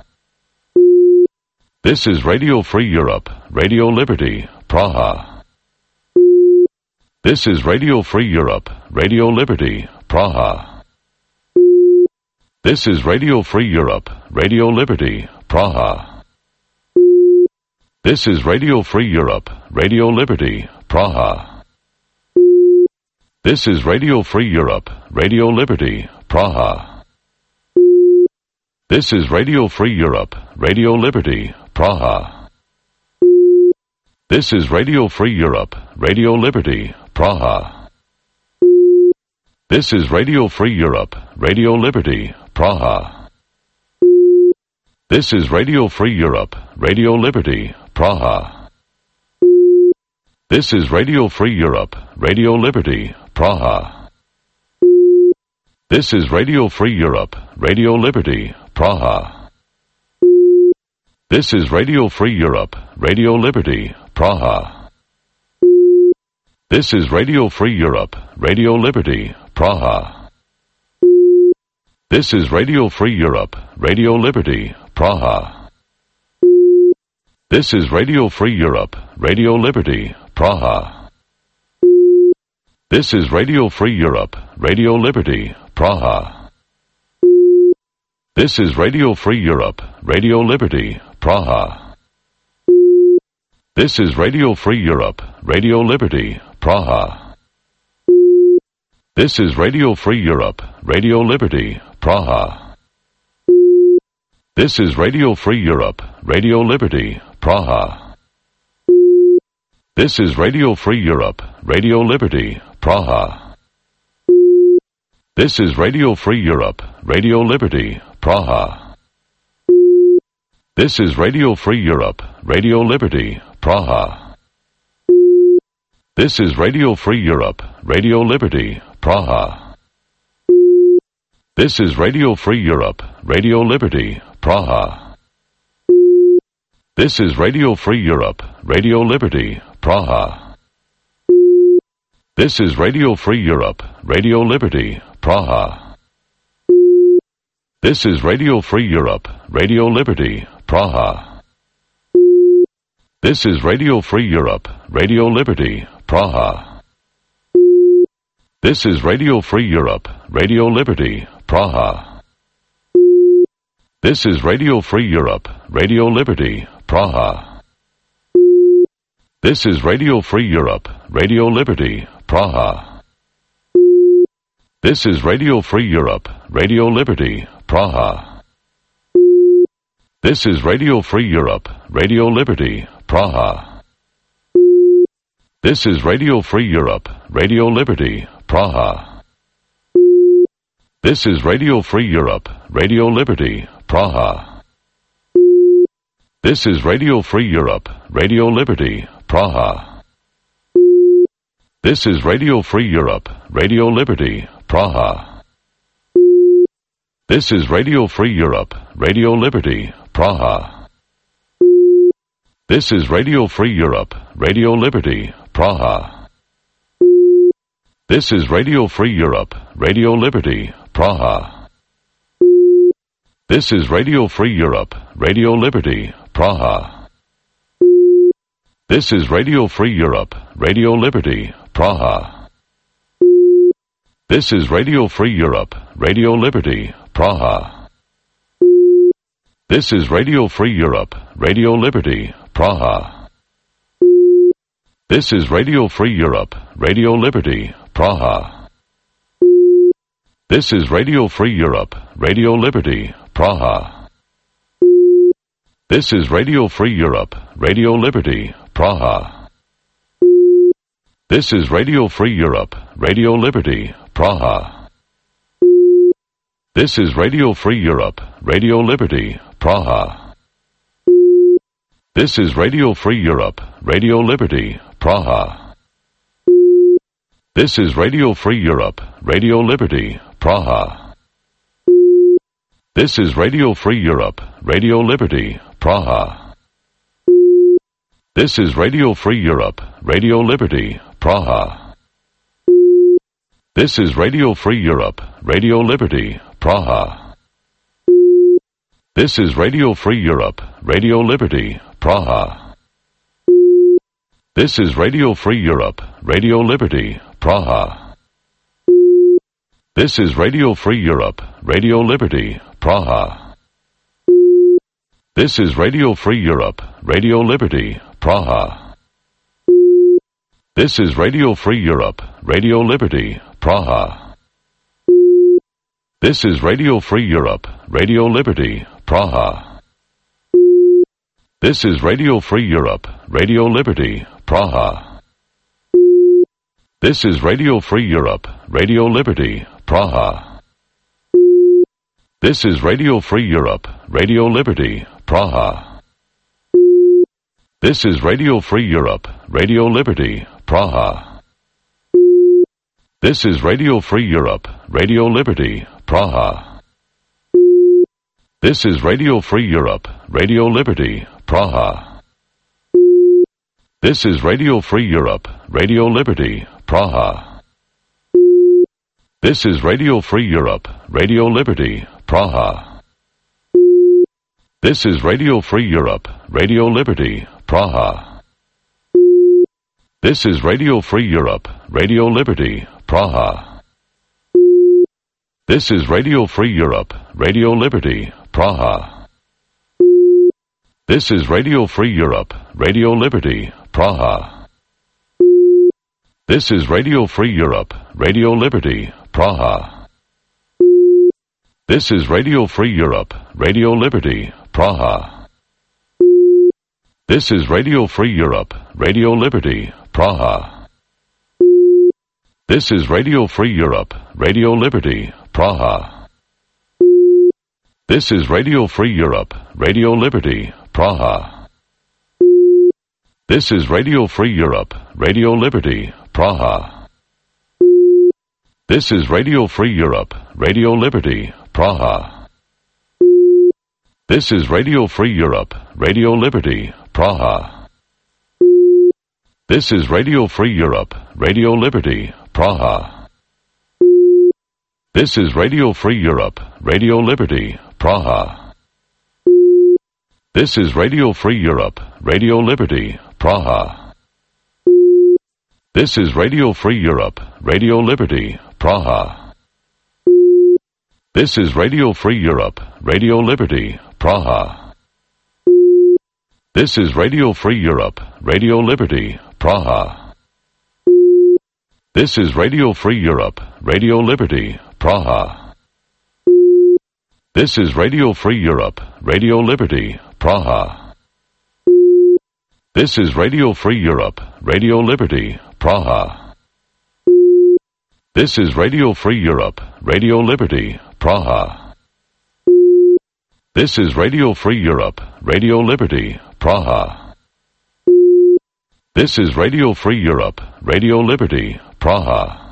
This is Radio Free Europe, Radio Liberty, Praha. This is Radio Free Europe, Radio Liberty, Praha. This is Radio Free Europe, Radio Liberty, Praha. This is Radio Free Europe, Radio Liberty, Praha. This is Radio Free Europe, Radio Liberty, Praha. This is Radio Free Europe, Radio Liberty, Praha. This is Radio Free Europe, Radio Liberty, Praha. This is Radio Free Europe, Radio Liberty, Praha. This is Radio Free Europe, Radio Liberty, Praha. This is Radio Free Europe, Radio Liberty, Praha. This is Radio Free Europe, Radio Liberty, Praha. This is Radio Free Europe, Radio Liberty, Praha. This is Radio Free Europe, Radio Liberty, Praha. This is Radio Free Europe, Radio Liberty, Praha. This is Radio Free Europe, Radio Liberty, Praha. This is Radio Free Europe, Radio Liberty, Praha. This is Radio Free Europe, Radio Liberty, Praha. This is Radio Free Europe, Radio Liberty, Praha. This is Radio Free Europe, Radio Liberty, Praha. This is Radio Free Europe, Radio Liberty, Praha. This is Radio Free Europe, Radio Liberty, Praha. This is Radio Free Europe, Radio Liberty, Praha. This is Radio Free Europe, Radio Liberty, Praha. This is Radio Free Europe, Radio Liberty, Praha. This is Radio Free Europe, Radio Liberty, Praha. This is Radio Free Europe, Radio Liberty, Praha. This is Radio Free Europe, Radio Liberty, Praha. This is Radio Free Europe, Radio Liberty, Praha. This is Radio Free Europe, Radio Liberty, Praha. This is Radio Free Europe, Radio Liberty, Praha. This is Radio Free Europe, Radio Liberty, Praha. This is Radio Free Europe, Radio Liberty, Praha. This is Radio Free Europe, Radio Liberty, Praha. This is Radio Free Europe, Radio Liberty, Praha. This is Radio Free Europe, Radio Liberty, Praha. This is Radio Free Europe, Radio Liberty, Praha. This is Radio Free Europe, Radio Liberty, Praha. This is Radio Free Europe, Radio Liberty, Praha. This is Radio Free Europe, Radio Liberty, Praha. This is Radio Free Europe, Radio Liberty, Praha. This is Radio Free Europe, Radio Liberty, Praha. This is Radio Free Europe, Radio Liberty, Praha. This is Radio Free Europe, Radio Liberty, Praha. This is Radio Free Europe, Radio Liberty, Praha. This is Radio Free Europe, Radio Liberty, Praha. This is Radio Free Europe, Radio Liberty, Praha. This is Radio Free Europe, Radio Liberty, Praha. This is Radio Free Europe, Radio Liberty, Praha. This is Radio Free Europe, Radio Liberty, Praha. This is Radio Free Europe, Radio Liberty, Praha. This is Radio Free Europe, Radio Liberty, Praha. This is Radio Free Europe, Radio Liberty, Praha. This is Radio Free Europe, Radio Liberty, Praha. This is Radio Free Europe, Radio Liberty, Praha. This is Radio Free Europe, Radio Liberty, Praha. This is Radio Free Europe, Radio Liberty, Praha. This is Radio Free Europe, Radio Liberty, Praha. This is Radio Free Europe, Radio Liberty, Praha. This is Radio Free Europe, Radio Liberty, Praha. This is Radio Free Europe, Radio Liberty, Praha. This is Radio Free Europe, Radio Liberty, Praha. This is Radio Free Europe, Radio Liberty, Praha. This is Radio Free Europe, Radio Liberty, Praha. This is Radio Free Europe, Radio Liberty, Praha. This is Radio Free Europe, Radio Liberty, Praha. This is Radio Free Europe, Radio Liberty, Praha. This is Radio Free Europe, Radio Liberty, Praha. This is Radio Free Europe, Radio Liberty, Praha. This is Radio Free Europe, Radio Liberty, Praha. This is Radio Free Europe, Radio Liberty, Praha. This is Radio Free Europe, Radio Liberty, Praha. This is Radio Free Europe, Radio Liberty, Praha. This is Radio Free Europe, Radio Liberty, Praha. This is Radio Free Europe, Radio Liberty, Praha. This is Radio Free Europe, Radio Liberty, Praha. This is Radio Free Europe, Radio Liberty, Praha. This is Radio Free Europe, Radio Liberty, Praha. This is Radio Free Europe, Radio Liberty, Praha. This is Radio Free Europe, Radio Liberty, Praha. This is Radio Free Europe, Radio Liberty, Praha. This is Radio Free Europe, Radio Liberty, Praha. This is Radio Free Europe, Radio Liberty, Praha. This is Radio Free Europe, Radio Liberty, Praha. This is Radio Free Europe, Radio Liberty, Praha. This is Radio Free Europe, Radio Liberty, Praha. This is Radio Free Europe, Radio Liberty, Praha. This is Radio Free Europe, Radio Liberty, Praha. This is Radio Free Europe, Radio Liberty, Praha. This is Radio Free Europe, Radio Liberty, Praha. This is Radio Free Europe, Radio Liberty, Praha. This is Radio Free Europe, Radio Liberty, Praha. This is Radio Free Europe, Radio Liberty, Praha. This is Radio Free Europe, Radio Liberty, Praha.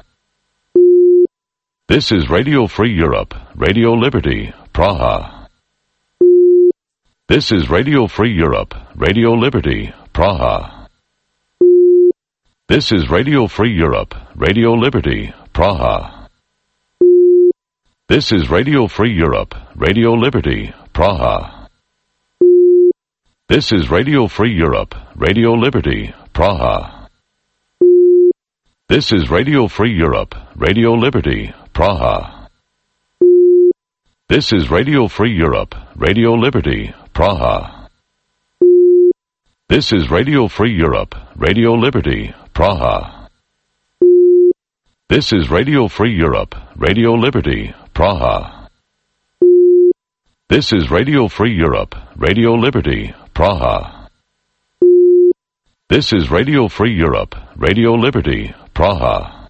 This is Radio Free Europe, Radio Liberty, Praha. This is Radio Free Europe, Radio Liberty, Praha. This is Radio Free Europe, Radio Liberty, Praha. This is Radio Free Europe, Radio Liberty, Praha. This is Radio Free Europe, Radio Liberty, Praha. This is Radio Free Europe, Radio Liberty, Praha. This is Radio Free Europe, Radio Liberty, Praha. This is Radio Free Europe, Radio Liberty, Praha. This is Radio Free Europe, Radio Liberty, Praha. This is Radio Free Europe, Radio Liberty, Praha. This is Radio Free Europe, Radio Liberty, Praha.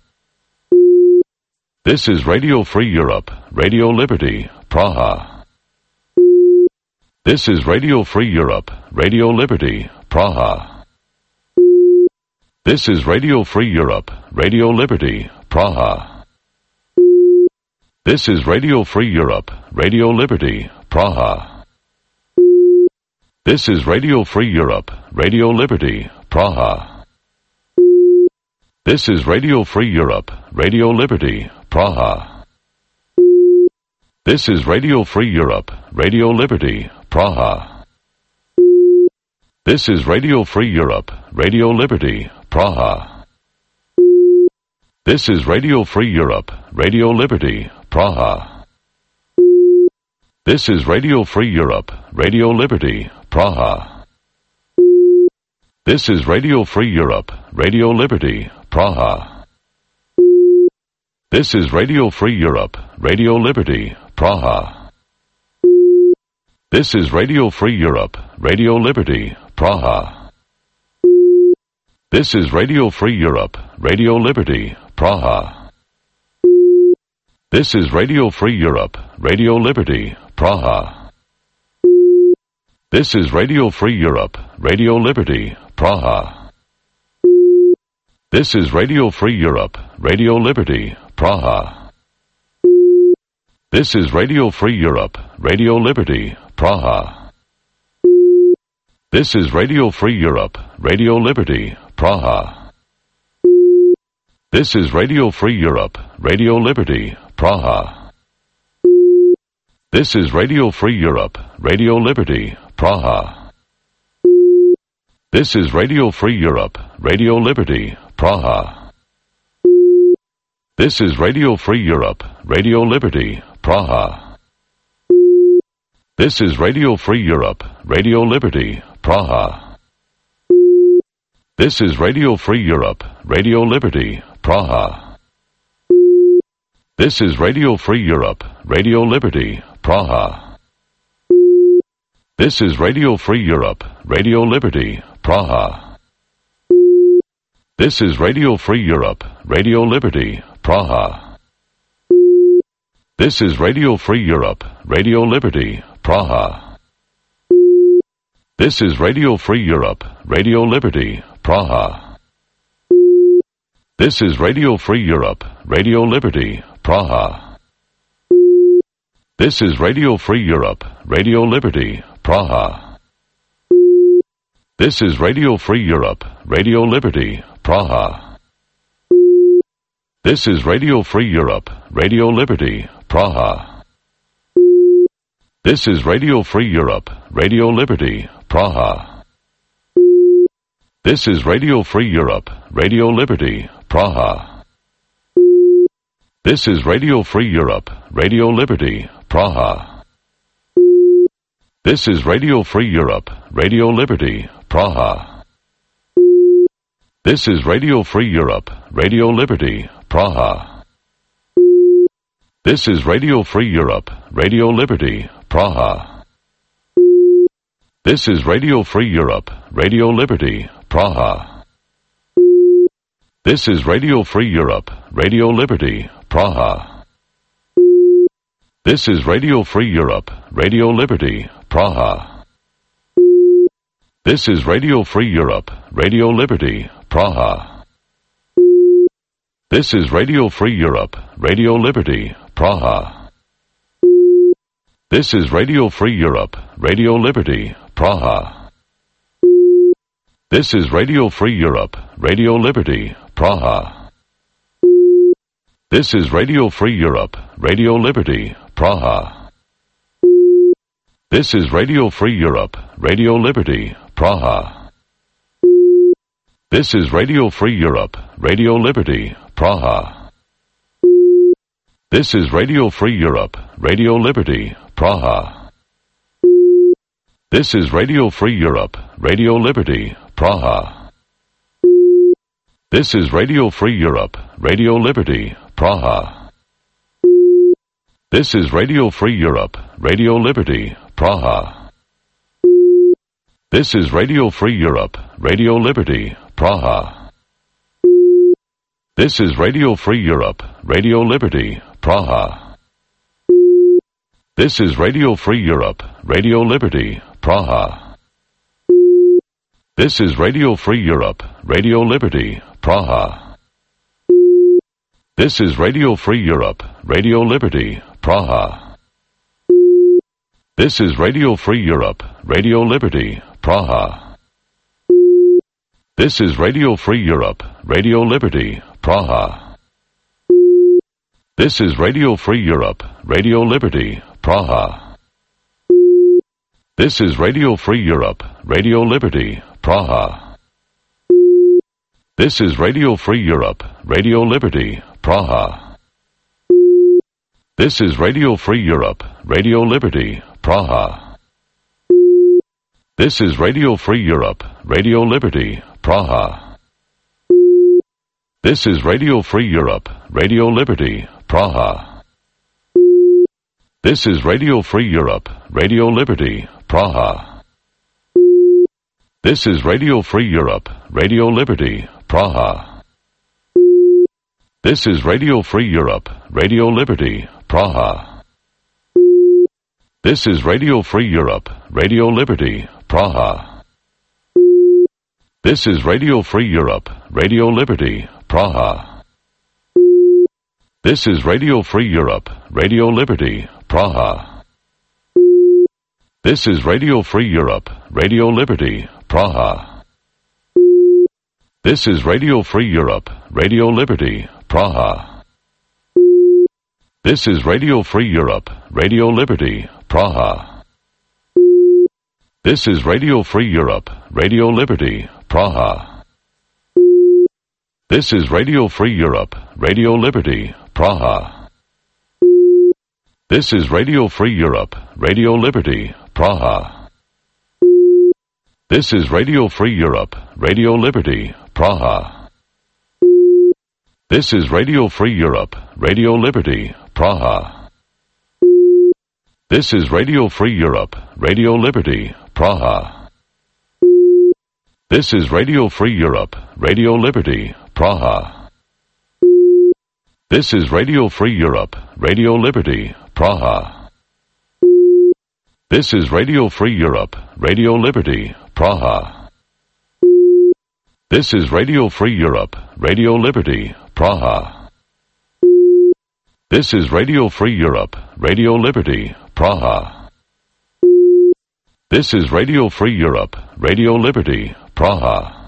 This is Radio Free Europe, Radio Liberty, Praha. This is Radio Free Europe, Radio Liberty, Praha. This is Radio Free Europe, Radio Liberty, Praha. This is Radio Free Europe, Radio Liberty, Praha. This is Radio Free Europe, Radio Liberty, Praha. This is Radio Free Europe, Radio Liberty, Praha. This is Radio Free Europe, Radio Liberty, Praha. This is Radio Free Europe, Radio Liberty, Praha. This is Radio Free Europe, Radio Liberty, Praha. This is Radio Free Europe, Radio Liberty, Praha. This is Radio Free Europe, Radio Liberty, Praha. This is Radio Free Europe, Radio Liberty, Praha. This is Radio Free Europe, Radio Liberty, Praha. This is Radio Free Europe, Radio Liberty, Praha. This is Radio Free Europe, Radio Liberty, Praha. This is Radio Free Europe, Radio Liberty, Praha. This is Radio Free Europe, Radio Liberty, Praha. This is Radio Free Europe, Radio Liberty, Praha. This is Radio Free Europe, Radio Liberty, Praha. This is Radio Free Europe, Radio Liberty, Praha. This is Radio Free Europe, Radio Liberty, Praha. This is Radio Free Europe, Radio Liberty, Praha. This is Radio Free Europe, Radio Liberty, Praha. This is Radio Free Europe, Radio Liberty, Praha. This is Radio Free Europe, Radio Liberty, Praha. This is Radio Free Europe, Radio Liberty, Praha. This is Radio Free Europe, Radio Liberty, Praha. This is Radio Free Europe, Radio Liberty, Praha. This is Radio Free Europe, Radio Liberty, Praha. This is Radio Free Europe, Radio Liberty, Praha. This is Radio Free Europe, Radio Liberty, Praha. This is Radio Free Europe, Radio Liberty, Praha. This is Radio Free Europe, Radio Liberty, Praha. This is Radio Free Europe, Radio Liberty, Praha. This is Radio Free Europe, Radio Liberty, Praha. This is Radio Free Europe, Radio Liberty, Praha. This is Radio Free Europe, Radio Liberty, Praha. This is Radio Free Europe, Radio Liberty, Praha. This is Radio Free Europe, Radio Liberty, Praha. This is Radio Free Europe, Radio Liberty, Praha. This is Radio Free Europe, Radio Liberty, Praha. This is Radio Free Europe, Radio Liberty, Praha. This is Radio Free Europe, Radio Liberty, Praha. This is Radio Free Europe, Radio Liberty, Praha. This is Radio Free Europe, Radio Liberty, Praha. This is Radio Free Europe, Radio Liberty, Praha. This is Radio Free Europe, Radio Liberty, Praha. This is Radio Free Europe, Radio Liberty, Praha. This is Radio Free Europe, Radio Liberty, Praha. This is Radio Free Europe, Radio Liberty, Praha. This is Radio Free Europe, Radio Liberty, Praha. This is Radio Free Europe, Radio Liberty, Praha. This is Radio Free Europe, Radio Liberty, Praha. This is Radio Free Europe, Radio Liberty, Praha. This is Radio Free Europe, Radio Liberty, Praha. This is Radio Free Europe, Radio Liberty, Praha. This is Radio Free Europe, Radio Liberty, Praha. This is Radio Free Europe, Radio Liberty, Praha. This is Radio Free Europe, Radio Liberty, Praha. This is Radio Free Europe, Radio Liberty, Praha. This is Radio Free Europe, Radio Liberty, Praha. This is Radio Free Europe, Radio Liberty, Praha. This is Radio Free Europe, Radio Liberty, Praha. This is Radio Free Europe, Radio Liberty, Praha. This is Radio Free Europe, Radio Liberty, Praha. This is Radio Free Europe, Radio Liberty, Praha. This is Radio Free Europe, Radio Liberty, Praha. This is Radio Free Europe, Radio Liberty, Praha. This is Radio Free Europe, Radio Liberty, Praha. This is Radio Free Europe, Radio Liberty, Praha. This is Radio Free Europe, Radio Liberty, Praha. This is Radio Free Europe, Radio Liberty, Praha. This is Radio Free Europe, Radio Liberty, Praha. This is Radio Free Europe, Radio Liberty, Praha. This is Radio Free Europe, Radio Liberty, Praha. This is Radio Free Europe, Radio Liberty, Praha. This is Radio Free Europe, Radio Liberty, Praha. This is Radio Free Europe, Radio Liberty, Praha. This is Radio Free Europe, Radio Liberty, Praha. This is Radio Free Europe, Radio Liberty, Praha. This is Radio Free Europe, Radio Liberty, Praha. This is Radio Free Europe, Radio Liberty, Praha. This is Radio Free Europe, Radio Liberty, Praha. This is Radio Free Europe, Radio Liberty, Praha. This is Radio Free Europe, Radio Liberty, Praha. This is Radio Free Europe, Radio Liberty, Praha. This is Radio Free Europe, Radio Liberty, Praha. This is Radio Free Europe, Radio Liberty, Praha.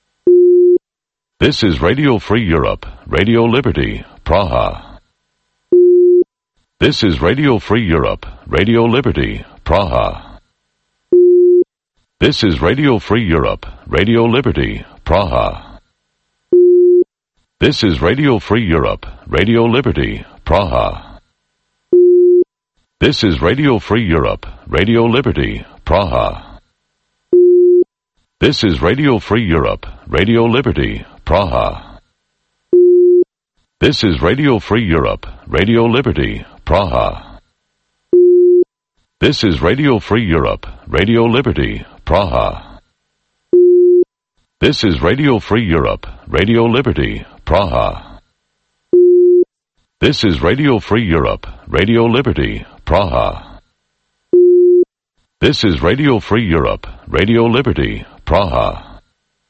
This is Radio Free Europe, Radio Liberty, Praha. This is Radio Free Europe, Radio Liberty, Praha. This is Radio Free Europe, Radio Liberty, Praha. This is Radio Free Europe, Radio Liberty, Praha. This is Radio Free Europe, Radio Liberty, Praha. This is Radio Free Europe, Radio Liberty, Praha. This is Radio Free Europe, Radio Liberty, Praha. This is Radio Free Europe, Radio Liberty, Praha. This is Radio Free Europe, Radio Liberty, Praha. This is Radio Free Europe, Radio Liberty, Praha. This is Radio Free Europe, Radio Liberty, Praha.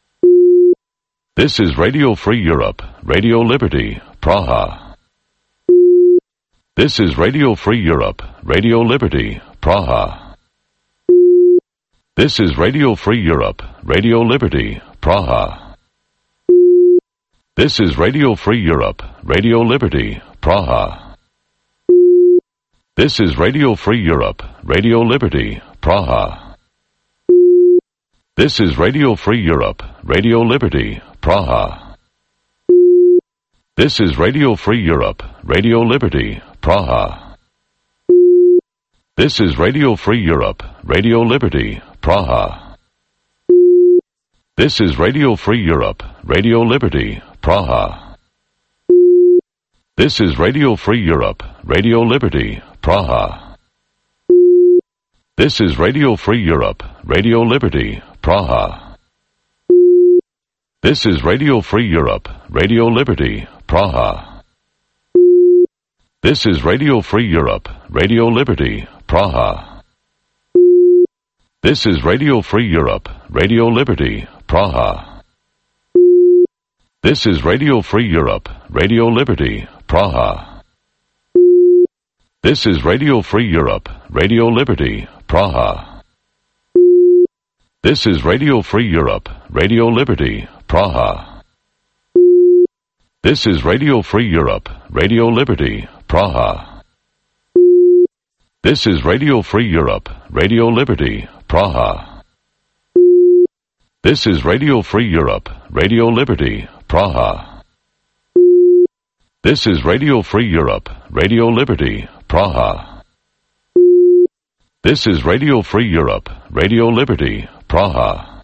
This is Radio Free Europe, Radio Liberty, Praha. This is Radio Free Europe, Radio Liberty, Praha. This is Radio Free Europe, Radio Liberty, Praha. This is Radio Free Europe, Radio Liberty, Praha. This is Radio Free Europe, Radio Liberty, Praha. This is Radio Free Europe, Radio Liberty, Praha. This is Radio Free Europe, Radio Liberty, Praha. This is Radio Free Europe, Radio Liberty, Praha. This is Radio Free Europe, Radio Liberty, Praha. This is Radio Free Europe, Radio Liberty, Praha. This is Radio Free Europe, Radio Liberty, Praha. This is Radio Free Europe, Radio Liberty, Praha. This is Radio Free Europe, Radio Liberty, Praha. This is Radio Free Europe, Radio Liberty, Praha. This is Radio Free Europe, Radio Liberty, Praha. This is Radio Free Europe, Radio Liberty, Praha. This is Radio Free Europe, Radio Liberty, Praha. This is Radio Free Europe, Radio Liberty, Praha. This is Radio Free Europe, Radio Liberty, Praha. This is Radio Free Europe, Radio Liberty, Praha. This is Radio Free Europe, Radio Liberty, Praha. This is Radio Free Europe, Radio Liberty, Praha.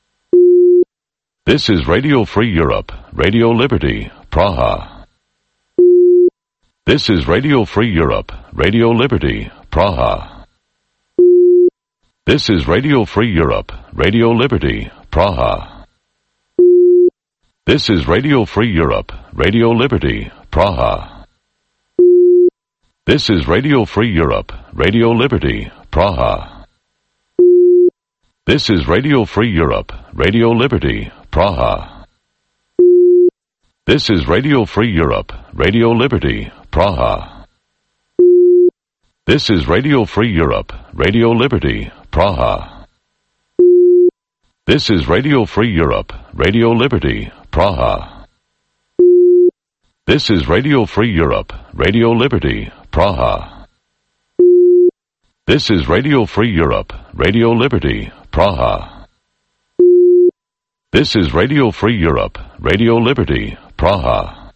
This is Radio Free Europe, Radio Liberty, Praha. This is Radio Free Europe, Radio Liberty, Praha. This is Radio Free Europe, Radio Liberty, Praha. This is Radio Free Europe, Radio Liberty, Praha. This is Radio Free Europe, Radio Liberty, Praha. This is Radio Free Europe, Radio Liberty, Praha. This is Radio Free Europe, Radio Liberty, Praha. This is Radio Free Europe, Radio Liberty, Praha. This is Radio Free Europe, Radio Liberty, Praha. This is Radio Free Europe, Radio Liberty, Praha. This is Radio Free Europe, Radio Liberty, Praha. This is Radio Free Europe, Radio Liberty, Praha.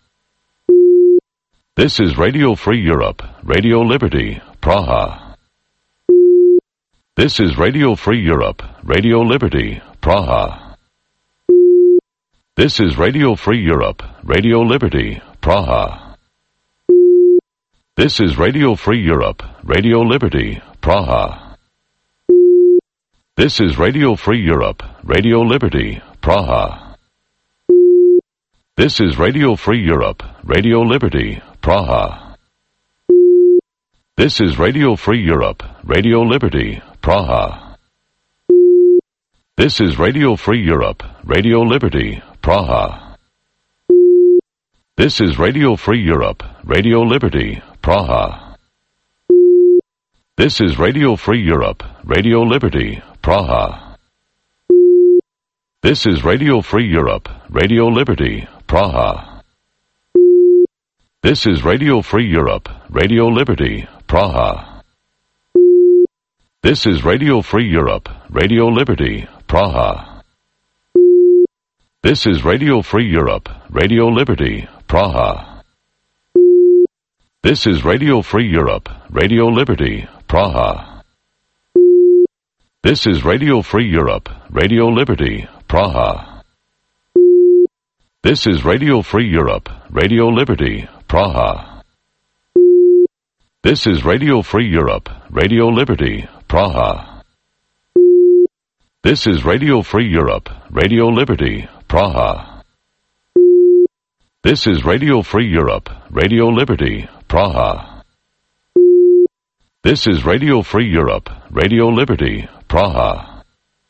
This is Radio Free Europe, Radio Liberty, Praha. This is Radio Free Europe, Radio Liberty, Praha. This is Radio Free Europe, Radio Liberty, Praha. This is Radio Free Europe, Radio Liberty, Praha. This is Radio Free Europe, Radio Liberty, Praha. This is Radio Free Europe, Radio Liberty, Praha. This is Radio Free Europe, Radio Liberty, Praha. This is Radio Free Europe, Radio Liberty, Praha. This is Radio Free Europe, Radio Liberty, Praha. This is Radio Free Europe, Radio Liberty, Praha. This is Radio Free Europe, Radio Liberty, Praha. This is Radio Free Europe, Radio Liberty, Praha. This is Radio Free Europe, Radio Liberty, Praha. This is Radio Free Europe, Radio Liberty, Praha. This is Radio Free Europe, Radio Liberty, Praha. This is Radio Free Europe, Radio Liberty, Praha. This is Radio Free Europe, Radio Liberty, Praha. This is Radio Free Europe, Radio Liberty, Praha. This is Radio Free Europe, Radio Liberty, Praha. This is Radio Free Europe, Radio Liberty, Praha. This is Radio Free Europe, Radio Liberty, Praha.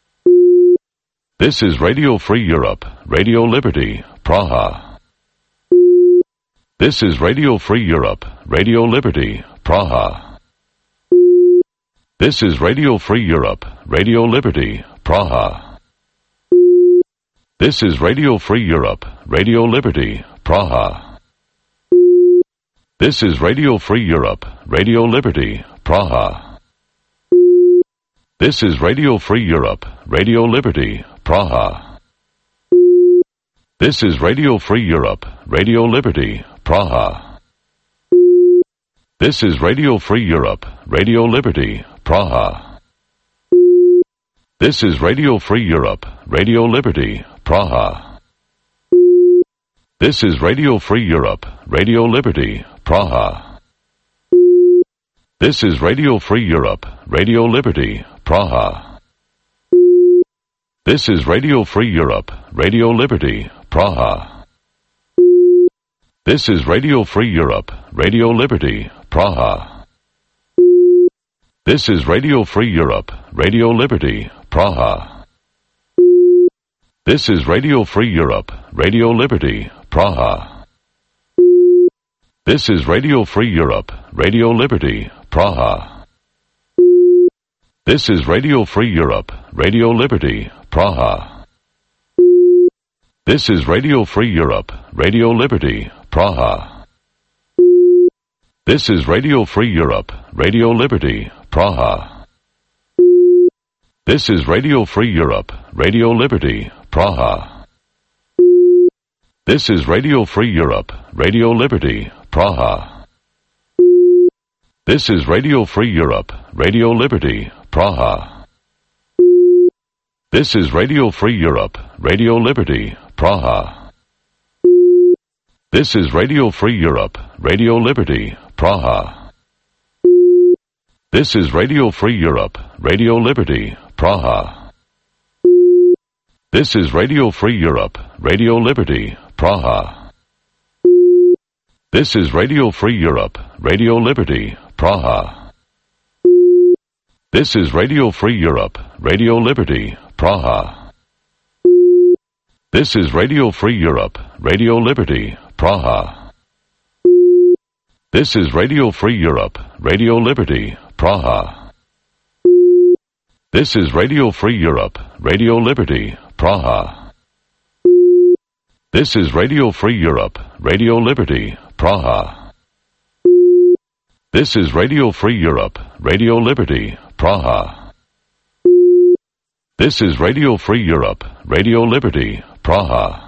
This is Radio Free Europe, Radio Liberty, Praha. This is Radio Free Europe, Radio Liberty, Praha. This is Radio Free Europe, Radio Liberty, Praha. This is Radio Free Europe, Radio Liberty, Praha. This is Radio Free Europe, Radio Liberty, Praha. This is Radio Free Europe, Radio Liberty, Praha. This is Radio Free Europe, Radio Liberty, Praha. This is Radio Free Europe, Radio Liberty, Praha. This is Radio Free Europe, Radio Liberty, Praha. This is Radio Free Europe, Radio Liberty, Praha. This is Radio Free Europe, Radio Liberty, Praha. This is Radio Free Europe, Radio Liberty, Praha. This is Radio Free Europe, Radio Liberty, Praha. This is Radio Free Europe, Radio Liberty, Praha. This is Radio Free Europe, Radio Liberty, Praha. This is Radio Free Europe, Radio Liberty, Praha. This is Radio Free Europe, Radio Liberty, Praha. This is Radio Free Europe, Radio Liberty, Praha. This is Radio Free Europe, Radio Liberty, Praha. This is Radio Free Europe, Radio Liberty, Praha. This is Radio Free Europe, Radio Liberty, Praha. This is Radio Free Europe, Radio Liberty, Praha. This is Radio Free Europe, Radio Liberty, Praha. This is Radio Free Europe, Radio Liberty, Praha. This is Radio Free Europe, Radio Liberty, Praha. This is Radio Free Europe, Radio Liberty, Praha. This is Radio Free Europe, Radio Liberty, Praha. This is Radio Free Europe, Radio Liberty, Praha. This is Radio Free Europe, Radio Liberty, Praha. This is Radio Free Europe, Radio Liberty, Praha. This is Radio Free Europe, Radio Liberty, Praha. This is Radio Free Europe, Radio Liberty, Praha. This is Radio Free Europe, Radio Liberty, Praha. This is Radio Free Europe, Radio Liberty, Praha.